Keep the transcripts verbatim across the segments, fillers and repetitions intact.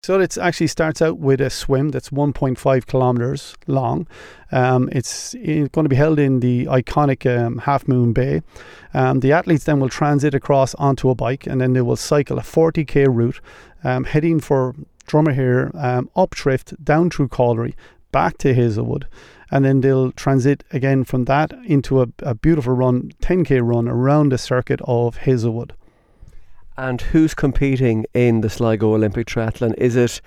So it actually starts out with a swim that's one point five kilometres long. Um, it's going to be held in the iconic um, Half Moon Bay. Um, the athletes then will transit across onto a bike, and then they will cycle a forty k route, um, heading for Drummerhere, um, up Trift, down through Callery, back to Hazelwood. And then they'll transit again from that into a, a beautiful run, ten k run around the circuit of Hazelwood. And who's competing in the Sligo Olympic Triathlon? Is it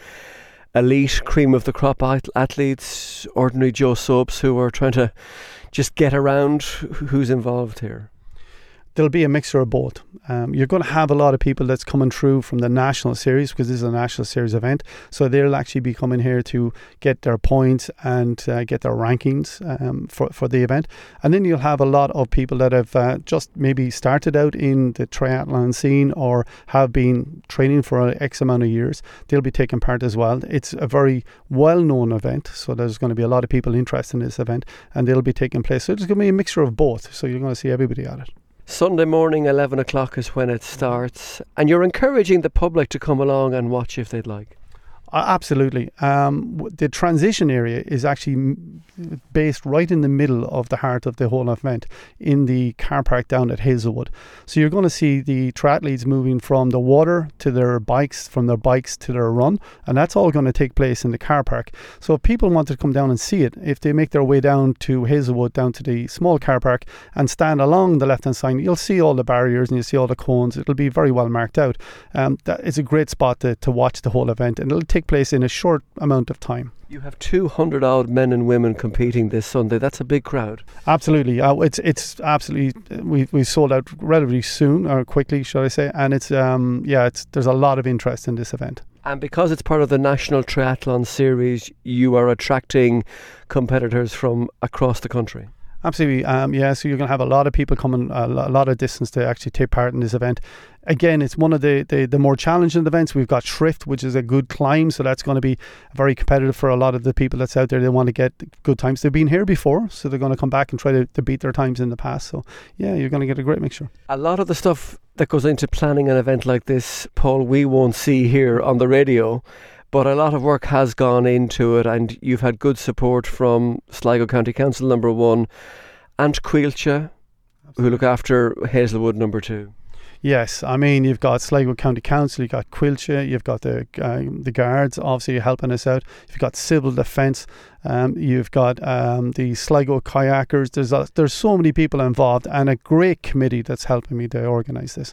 elite, cream of the crop athletes, ordinary Joe Soaps who are trying to just get around? Who's involved here? There'll be a mixture of both. Um, you're going to have a lot of people that's coming through from the national series, because this is a national series event. So they'll actually be coming here to get their points and uh, get their rankings um, for, for the event. And then you'll have a lot of people that have uh, just maybe started out in the triathlon scene or have been training for X amount of years. They'll be taking part as well. It's a very well-known event, so there's going to be a lot of people interested in this event, and they'll be taking place. So there's going to be a mixture of both. So you're going to see everybody at it. Sunday morning, eleven o'clock is when it starts, and you're encouraging the public to come along and watch if they'd like. Uh, absolutely. Um, the transition area is actually m- based right in the middle of the heart of the whole event, in the car park down at Hazelwood. So you're going to see the triathletes moving from the water to their bikes, from their bikes to their run, and that's all going to take place in the car park. So if people want to come down and see it, if they make their way down to Hazelwood, down to the small car park, and stand along the left-hand side, you'll see all the barriers and you'll see all the cones. It'll be very well marked out. Um, that is a great spot to, to watch the whole event, and it'll take place in a short amount of time. You have two hundred odd men and women competing this Sunday. That's a big crowd. Absolutely. Uh, it's it's absolutely, we we sold out relatively soon, or quickly, should I say, and it's um yeah it's there's a lot of interest in this event. And because it's part of the National Triathlon Series, you are attracting competitors from across the country. Absolutely. Um, yeah, so you're going to have a lot of people coming a lot of distance to actually take part in this event. Again, it's one of the, the, the more challenging events. We've got Shrift, which is a good climb, so that's going to be very competitive for a lot of the people that's out there. They want to get good times. They've been here before, so they're going to come back and try to, to beat their times in the past. So, yeah, you're going to get a great mixture. A lot of the stuff that goes into planning an event like this, Paul, we won't see here on the radio. But a lot of work has gone into it, and you've had good support from Sligo County Council number one and Coillte, who look after Hazelwood number two. Yes, I mean, you've got Sligo County Council, you've got Coillte, you've got the uh, the guards obviously helping us out, you've got civil defence, um, you've got um, the Sligo kayakers. There's a, there's so many people involved, and a great committee that's helping me to organise this.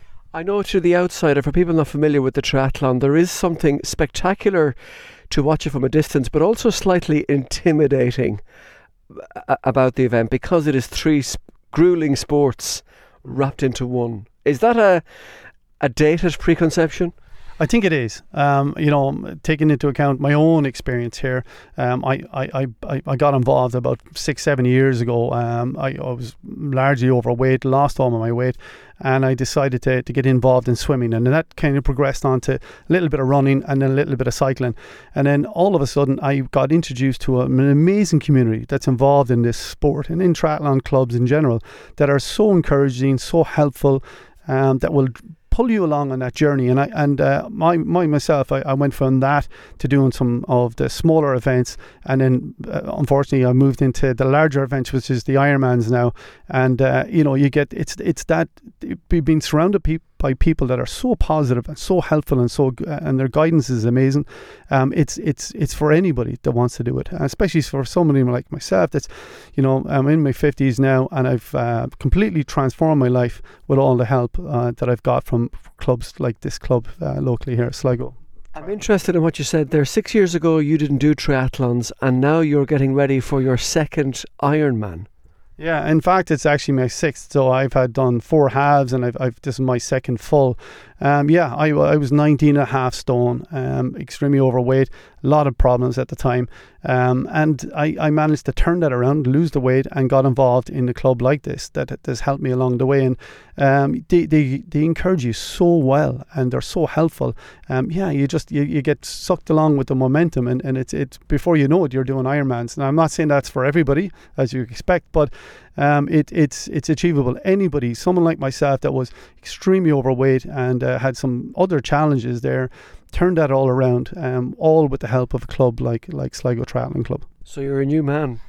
I know to the outsider, for people not familiar with the triathlon, there is something spectacular to watch it from a distance, but also slightly intimidating about the event, because it is three sp- grueling sports wrapped into one. Is that a a dated preconception? I think it is. Um, you know, taking into account my own experience here, um, I, I, I, I got involved about six, seven years ago. Um, I, I was largely overweight, lost all of my weight, and I decided to, to get involved in swimming. And that kind of progressed on to a little bit of running and then a little bit of cycling. And then all of a sudden, I got introduced to a, an amazing community that's involved in this sport and in triathlon clubs in general that are so encouraging, so helpful, um, that will pull you along on that journey. And I and uh, my, my myself I, I went from that to doing some of the smaller events, and then uh, unfortunately I moved into the larger events, which is the Ironmans now. And uh, you know, you get it's it's that being surrounded pe- by people that are so positive and so helpful and so uh, and their guidance is amazing. Um, it's it's it's for anybody that wants to do it, and especially for somebody like myself. That's, you know, I'm in my fifties now, and I've uh, completely transformed my life with all the help uh, that I've got from clubs like this club uh, locally here at Sligo. I'm interested in what you said there. Six years ago you didn't do triathlons, and now you're getting ready for your second Ironman. Yeah, in fact, it's actually my sixth. So I've had done four halves, and I've, I've this is my second full. Um, yeah, I, I was nineteen and a half stone, um, extremely overweight, a lot of problems at the time. Um, and I, I managed to turn that around, lose the weight, and got involved in a club like this that has helped me along the way. And um, they, they they encourage you so well, and they're so helpful. Um, yeah, you just you, you get sucked along with the momentum, and, and it's it's before you know it, you're doing Ironmans. And I'm not saying that's for everybody, as you expect, but um, it it's it's achievable. Anybody, someone like myself that was extremely overweight and uh, had some other challenges there, turned that all around, um, all with the help of a club like like Sligo Triathlon Club. So you're a new man.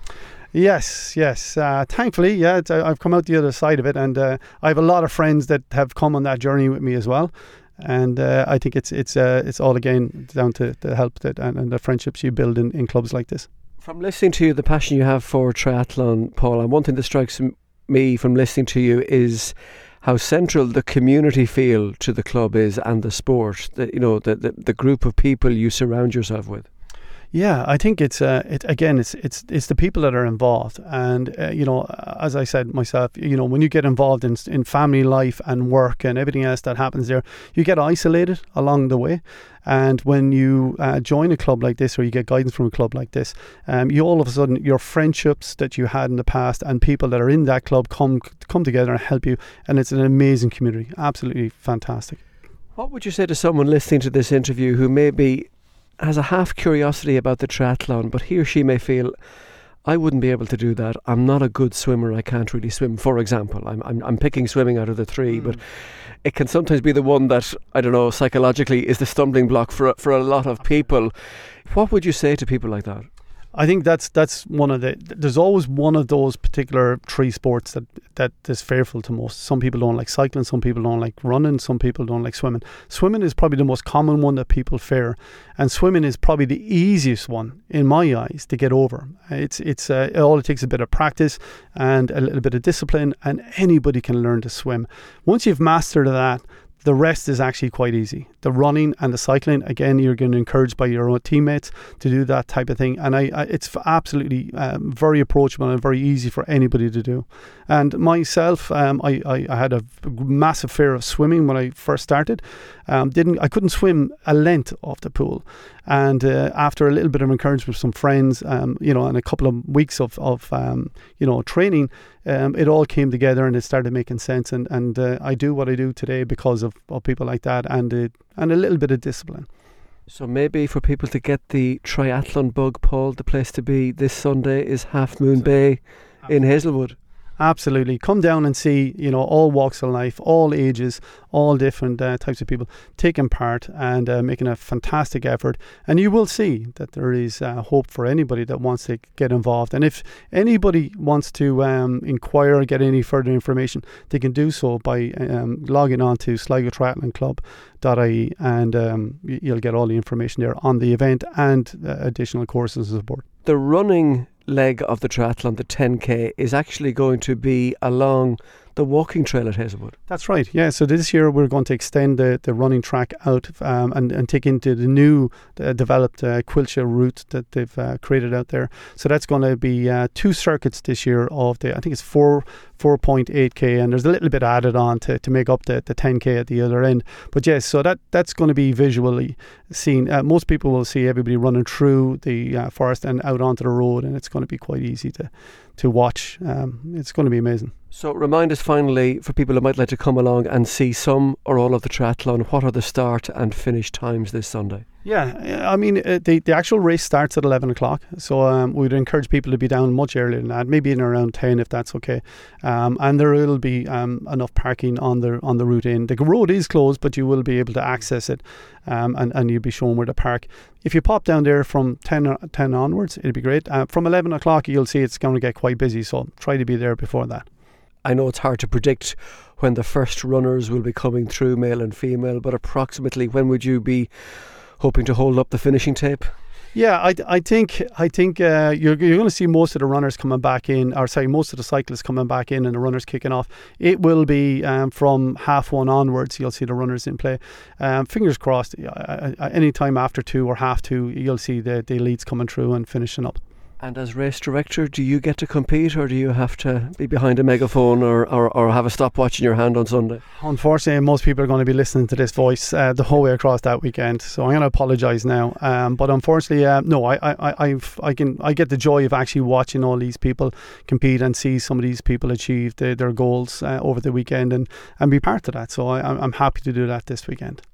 Yes, yes. Uh, thankfully, yeah, it's, uh, I've come out the other side of it, and uh, I have a lot of friends that have come on that journey with me as well. And uh, I think it's it's uh, it's all again down to the help that and, and the friendships you build in, in clubs like this. From listening to you, the passion you have for triathlon, Paul, and one thing that strikes me from listening to you is how central the community feel to the club is and the sport. The, you know, the, the the group of people you surround yourself with. Yeah, I think it's uh, it again. It's it's it's the people that are involved, and uh, you know, as I said myself, you know, when you get involved in in family life and work and everything else that happens there, you get isolated along the way. And when you uh, join a club like this, or you get guidance from a club like this, um, you all of a sudden your friendships that you had in the past and people that are in that club come come together and help you, and it's an amazing community, absolutely fantastic. What would you say to someone listening to this interview who maybe has a half curiosity about the triathlon, but he or she may feel, I wouldn't be able to do that. I'm not a good swimmer. I can't really swim. For example, I'm I'm, I'm picking swimming out of the three, mm. but it can sometimes be the one that, I don't know, psychologically is the stumbling block for for a lot of people. What would you say to people like that? I think that's that's one of the. There's always one of those particular three sports that that is fearful to most. Some people don't like cycling. Some people don't like running. Some people don't like swimming. Swimming is probably the most common one that people fear, and swimming is probably the easiest one in my eyes to get over. It's it's uh, all it takes a bit of practice and a little bit of discipline, and anybody can learn to swim. Once you've mastered that, the rest is actually quite easy. The running and the cycling, again, you're getting encouraged by your own teammates to do that type of thing. And I, I it's absolutely um, very approachable and very easy for anybody to do. And myself, um, I, I, I had a massive fear of swimming when I first started. Um, didn't I couldn't swim a length off the pool. And uh, after a little bit of encouragement from some friends, um, you know, and a couple of weeks of, of um, you know, training, um, it all came together and it started making sense. And, and uh, I do what I do today because of, of people like that and, uh, and a little bit of discipline. So maybe for people to get the triathlon bug, Paul, the place to be this Sunday is Half Moon Bay in Hazelwood. Absolutely. Come down and see, you know, all walks of life, all ages, all different uh, types of people taking part and uh, making a fantastic effort. And you will see that there is uh, hope for anybody that wants to get involved. And if anybody wants to um, inquire or get any further information, they can do so by um, logging on to sligo triathlon club dot I E, and um, you'll get all the information there on the event and uh, additional courses and support. The running leg of the triathlon, the ten K, is actually going to be along the walking trail at Hazelwood. That's right, yeah. So this year we're going to extend the, the running track out um, and, and take into the new uh, developed uh, Quilcha route that they've uh, created out there. So that's going to be uh, two circuits this year of the, I think it's four, four point eight K, and there's a little bit added on to, to make up the, the ten K at the other end. But yes, so that, that's going to be visually seen. Uh, most people will see everybody running through the uh, forest and out onto the road, and it's going to be quite easy to, to watch. Um, it's going to be amazing. So remind us finally, for people who might like to come along and see some or all of the triathlon, what are the start and finish times this Sunday? Yeah, I mean, uh, the, the actual race starts at eleven o'clock. So um, we'd encourage people to be down much earlier than that, maybe in around ten if that's okay. Um, and there will be um, enough parking on the on the route in. The road is closed, but you will be able to access it um, and, and you'll be shown where to park. If you pop down there from ten, ten onwards, it'll be great. Uh, from eleven o'clock, you'll see it's going to get quite busy. So try to be there before that. I know it's hard to predict when the first runners will be coming through, male and female, but approximately when would you be hoping to hold up the finishing tape? Yeah, I, I think I think uh, you're you're going to see most of the runners coming back in, or sorry, most of the cyclists coming back in, and the runners kicking off. It will be um, from half one onwards. You'll see the runners in play. Um, fingers crossed. Uh, any time after two or half two, you'll see the the elites coming through and finishing up. And as race director, do you get to compete, or do you have to be behind a megaphone or, or, or have a stopwatch in your hand on Sunday? Unfortunately, most people are going to be listening to this voice uh, the whole way across that weekend, so I'm going to apologise now. Um, but unfortunately, uh, no, I, I, I've, I can, I get the joy of actually watching all these people compete and see some of these people achieve the, their goals uh, over the weekend and, and be part of that. So I, I'm happy to do that this weekend.